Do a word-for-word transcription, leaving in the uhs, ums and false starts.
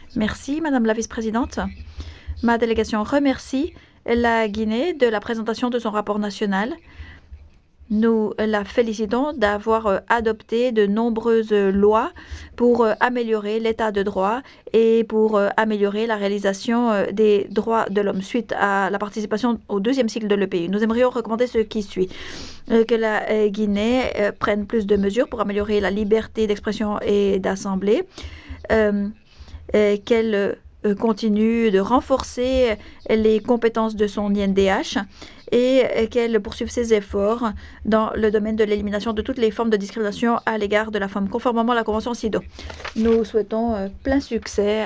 Merci, Madame la Vice-présidente. Ma délégation remercie la Guinée de la présentation de son rapport national. Nous la félicitons d'avoir euh, adopté de nombreuses euh, lois pour euh, améliorer l'état de droit et pour euh, améliorer la réalisation euh, des droits de l'homme suite à la participation au deuxième cycle de l'E P I. Nous aimerions recommander ce qui suit. Euh, que la euh, Guinée euh, prenne plus de mesures pour améliorer la liberté d'expression et d'assemblée, euh, euh, qu'elle euh, continue de renforcer les compétences de son I N D H et euh, qu'elle poursuive ses efforts dans le domaine de l'élimination de toutes les formes de discrimination à l'égard de la femme, conformément à la Convention C I D O. Nous souhaitons euh, plein succès